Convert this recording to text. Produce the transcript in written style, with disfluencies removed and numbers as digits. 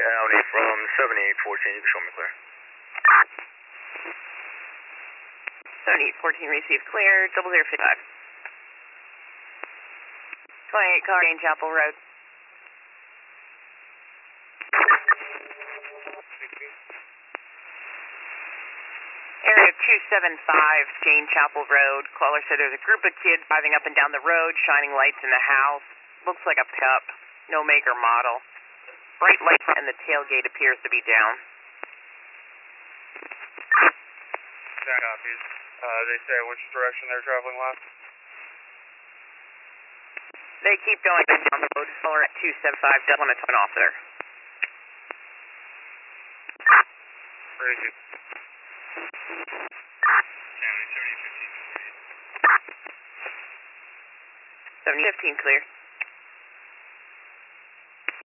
County from 7814, you can show me clear. 7814 received clear, 0055. 28 car, Jane Chapel Road. Area 275, Jane Chapel Road. Caller said there's a group of kids driving up and down the road, shining lights in the house. Looks like a pickup, no make or model. Bright light and the tailgate appears to be down. That copies. They say which direction they're traveling left? They keep going down the road. Caller at 275, doesn't want to turn off there. Where is he? County 7015. 7015 clear.